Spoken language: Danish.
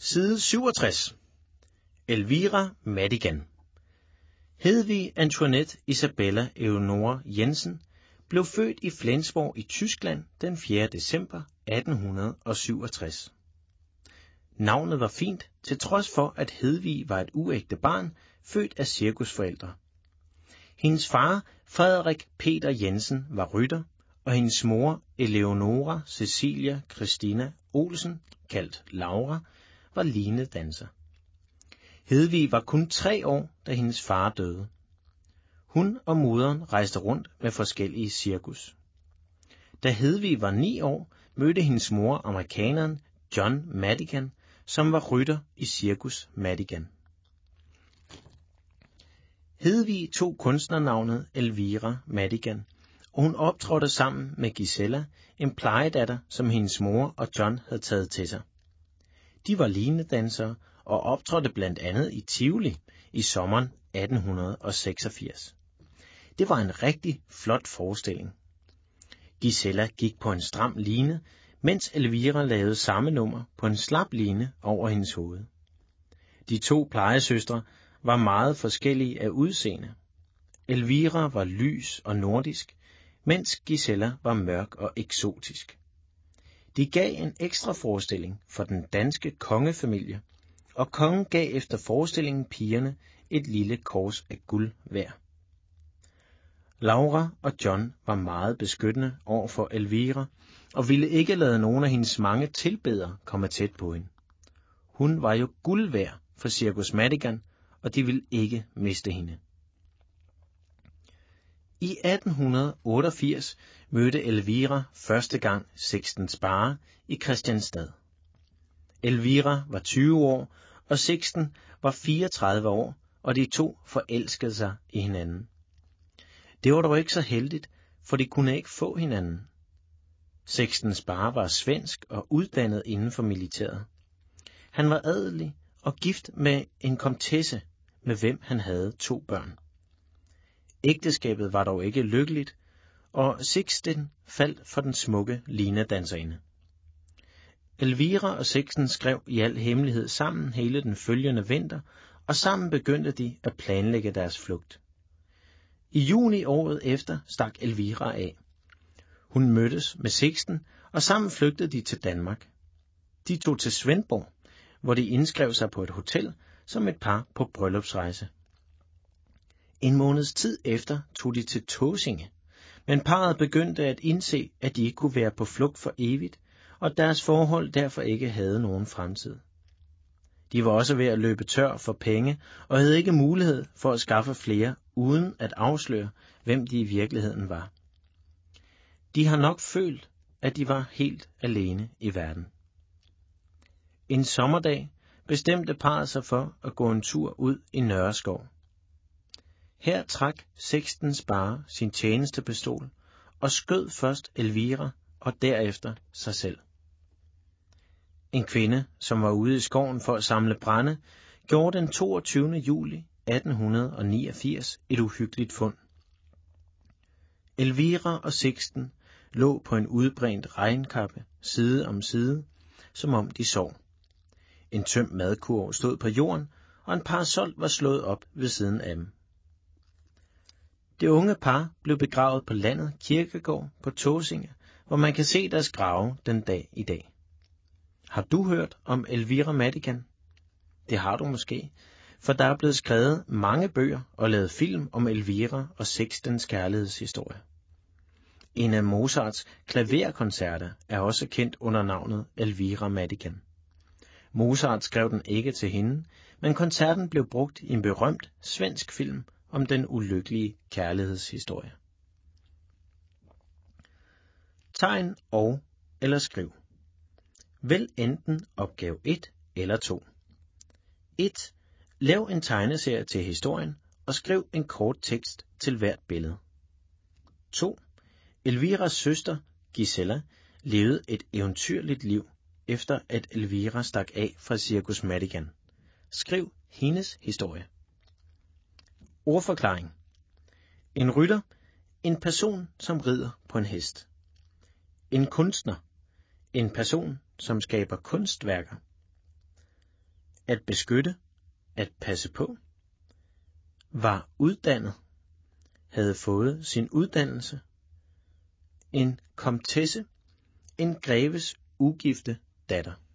Side 67. Elvira Madigan. Hedvig Antoinette Isabella Eleonora Jensen blev født i Flensborg i Tyskland den 4. december 1867. Navnet var fint, til trods for, at Hedvig var et uægte barn, født af cirkusforældre. Hendes far, Frederik Peter Jensen, var rytter, og hendes mor, Eleonora Cecilia Christina Olsen, kaldt Laura, var linedanser. Hedvig var kun 3 år, da hendes far døde. Hun og moderen rejste rundt med forskellige cirkus. Da Hedvig var 9 år, mødte hendes mor amerikaneren John Madigan, som var rytter i Cirkus Madigan. Hedvig tog kunstnernavnet Elvira Madigan, og hun optrådte sammen med Gisella, en plejedatter, som hendes mor og John havde taget til sig. De var linedansere og optrådte blandt andet i Tivoli i sommeren 1886. Det var en rigtig flot forestilling. Gisella gik på en stram line, mens Elvira lavede samme nummer på en slap line over hendes hoved. De 2 plejesøstre var meget forskellige af udseende. Elvira var lys og nordisk, mens Gisella var mørk og eksotisk. De gav en ekstra forestilling for den danske kongefamilie, og kongen gav efter forestillingen pigerne et lille kors af guld hver. Laura og John var meget beskyttende over for Elvira, og ville ikke lade nogen af hendes mange tilbedere komme tæt på hende. Hun var jo guld værd for Cirkus Madigan, og de ville ikke miste hende. I 1888 mødte Elvira første gang Sixten Sparre i Kristianstad. Elvira var 20 år, og Sixten var 34 år, og de 2 forelskede sig i hinanden. Det var dog ikke så heldigt, for de kunne ikke få hinanden. Sixten Sparre var svensk og uddannet inden for militæret. Han var adelig og gift med en komtesse, med hvem han havde 2 børn. Ægteskabet var dog ikke lykkeligt, og Sixten faldt for den smukke linedanserinde. Elvira og Sixten skrev i al hemmelighed sammen hele den følgende vinter, og sammen begyndte de at planlægge deres flugt. I juni året efter stak Elvira af. Hun mødtes med Sixten, og sammen flygtede de til Danmark. De tog til Svendborg, hvor de indskrev sig på et hotel som et par på bryllupsrejse. En måneds tid efter tog de til Tåsinge, men parret begyndte at indse, at de ikke kunne være på flugt for evigt, og deres forhold derfor ikke havde nogen fremtid. De var også ved at løbe tør for penge, og havde ikke mulighed for at skaffe flere, uden at afsløre, hvem de i virkeligheden var. De har nok følt, at de var helt alene i verden. En sommerdag bestemte parret sig for at gå en tur ud i Nørreskov. Her trak Sixten Sparre sin tjenestepistol og skød først Elvira og derefter sig selv. En kvinde, som var ude i skoven for at samle brænde, gjorde den 22. juli 1889 et uhyggeligt fund. Elvira og Sixten lå på en udbrændt regnkappe side om side, som om de sov. En tømt madkurv stod på jorden, og en parasol var slået op ved siden af dem. Det unge par blev begravet på landet kirkegård på Tåsinge, hvor man kan se deres grave den dag i dag. Har du hørt om Elvira Madigan? Det har du måske, for der er blevet skrevet mange bøger og lavet film om Elvira og Sixtens kærlighedshistorie. En af Mozarts klaverkoncerter er også kendt under navnet Elvira Madigan. Mozart skrev den ikke til hende, men koncerten blev brugt i en berømt svensk film om den ulykkelige kærlighedshistorie. Tegn og eller skriv. Vælg enten opgave 1 eller 2. 1. Lav en tegneserie til historien og skriv en kort tekst til hvert billede. 2. Elviras søster, Gisella, levede et eventyrligt liv, efter at Elvira stak af fra Cirkus Madigan. Skriv hendes historie. Ordforklaring. En rytter, en person, som rider på en hest. En kunstner, en person, som skaber kunstværker. at beskytte, at passe på, var uddannet, havde fået sin uddannelse, en komtesse, en greves ugifte datter.